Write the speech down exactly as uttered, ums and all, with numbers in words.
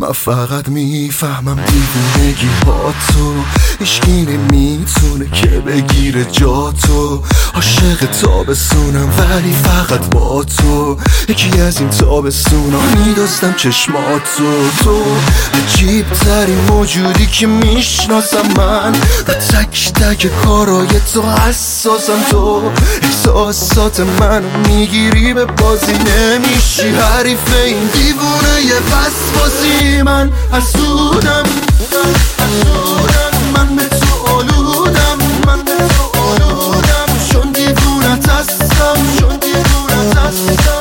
من فقط میفهمم دیوونگی ها تو، هیچکی نمیتونه که بگیره جا تو. عاشق تابستونم ولی فقط با تو، یکی از این تابستونا میدوستم چشماتو. تو عجیب ترین موجودی که میشناسم من، و تک تک کارای تو حساسم. تو احساسات منو میگیری به بازی نمیشی، حریف این دیوونه یه پس بازی. من حسودم من به تو آلودم، من به تو آلودم، چون دیوونت هستم، چون دیوونت هستم.